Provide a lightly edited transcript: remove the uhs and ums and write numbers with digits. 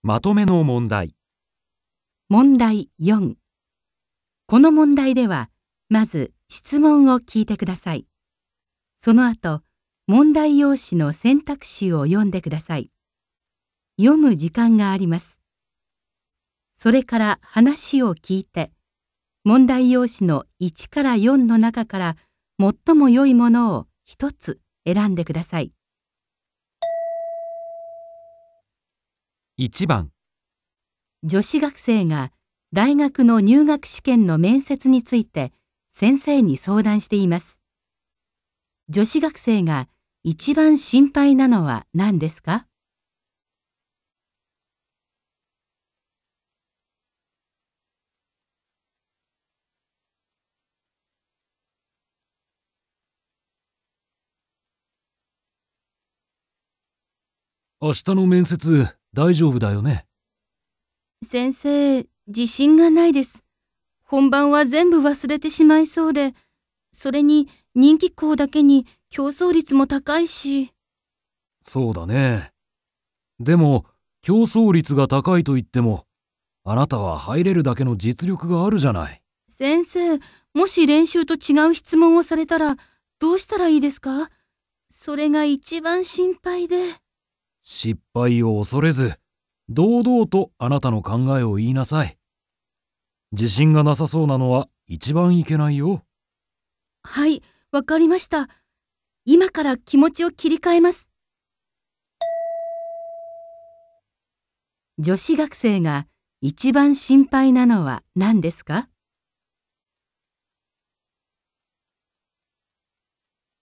まとめの問題。 問題4。この問題では、まず質問を聞いてください。その後、問題用紙の選択肢を読んでください。読む時間があります。それから話を聞いて、問題用紙の1から4の中から最も良いものを一つ選んでください。 1番、 女子学生が大学の入学試験の面接について先生に相談しています。女子学生が一番心配なのは何ですか？ 明日の面接大丈夫だよね。 先生、自信がないです。本番は全部忘れてしまいそうで、それに人気校だけに競争率も高いし。 そうだね。でも、競争率が高いと言っても、あなたは入れるだけの実力があるじゃない。 先生、もし練習と違う質問をされたら、どうしたらいいですか？それが一番心配で。 失敗を恐れず、堂々とあなたの考えを言いなさい。自信がなさそうなのは一番いけないよ。 はい、わかりました。今から気持ちを切り替えます。女子学生が一番心配なのは何ですか？